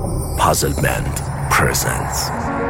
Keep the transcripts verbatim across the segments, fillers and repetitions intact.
Puzzle Band presents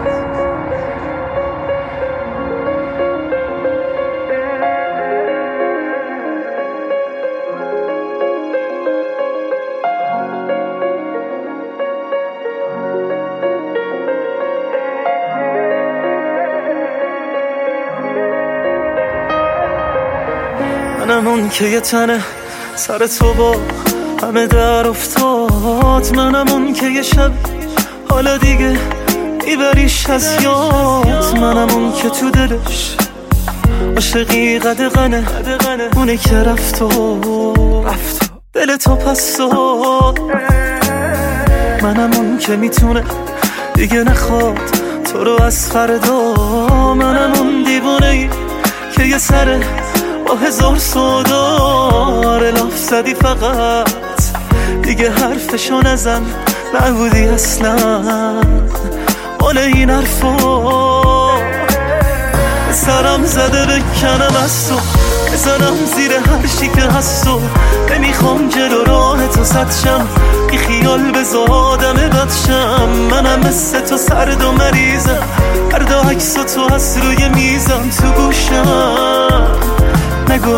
منم اون که یه تنه سر تو با همه در افتاد، منم اون که یه شب حالا دیگه میبریش از یاد، منم اون که تو دلش عاشقی قدغنه، اونه که رفت و رفت دل تو پس داد، منم اون که میتونه دیگه نخواد تو رو از فردا، منم اون دیوونه ای که یه سره با هزار سودا لاف زدی فقط دیگه حرفشو نزن، نبودی اصلا مال این حرفا، سرم زده بکنم از تو، بزنم زیر هر چی که هست و نمیخوام جلو راه تو سد شم، بی خیال بزادم بدشم، منم مثل تو سرد و مریضم، هر دا عکس تو هست روی میزم تو گوشم، نگو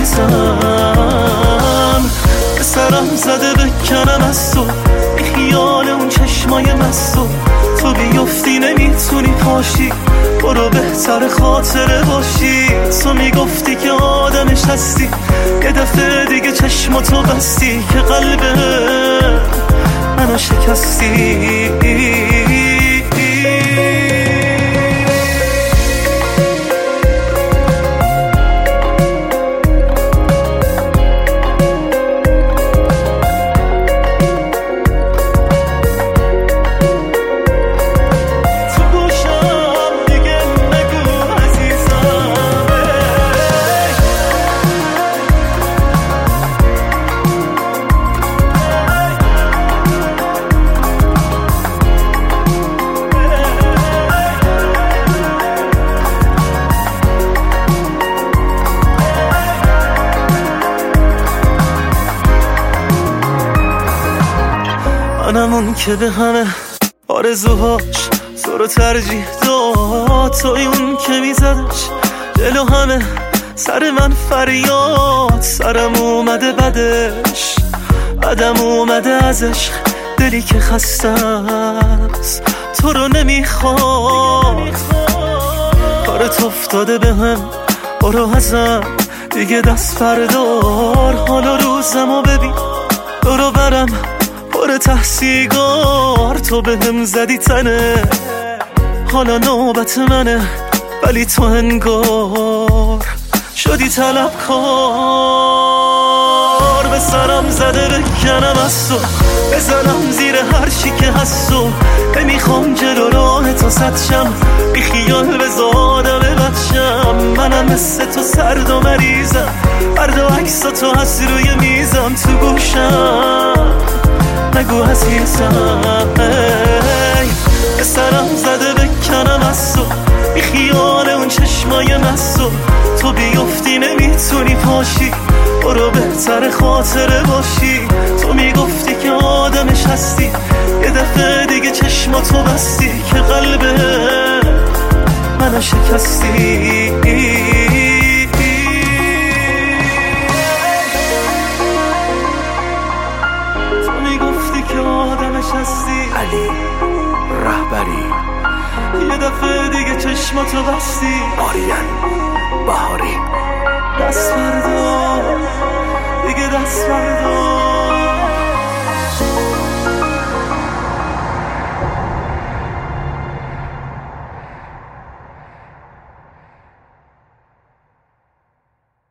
عزیزم سرم زده بکنم از تو، بی خیال اون چشمای مستو، تو بیفتی نمیتونی پاشی، برو بهتر خاطره باشی، تو میگفتی که آدمش هستی، یه دفعه دیگه چشماتو بستی که قلبه منو شکستی. منم اون که به همه آرزوهاش تو رو ترجیح داد، توی اون که میزدش جلو همه سر من فریاد، سرم اومده بدش بدم اومده ازش، دلی که خسته است تو رو نمیخواد، کارت افتاده به هم برو ازم دیگه دست بردار، حالا روزمو ببین برو برم پر تحصیگار، تو به هم زدی تنه حالا نوبت منه، ولی تو انگار شدی طلبکار، به سرم زده بکنم از تو، بزنم زیر هر چی که هست و نمیخوام جلو راه تو سد شم، بی خیال بزادم بدشم، منم مثل تو سرد و مریضم، هر دو عکس تو هست روی میزم تو گوشم، نگو عزیزم به سرم زده بکنم از تو، بی خیال اون چشمای مستو، تو بیفتی نمیتونی پاشی، برو بهتر خاطره باشی، تو میگفتی که آدمش هستی، یه دفعه دیگه چشماتو بستی که قلبه منو شکستی. علی رهبری یه دفعه دیگه چشماتو بستی، آریان بهاری دست بردار دیگه دست بردار.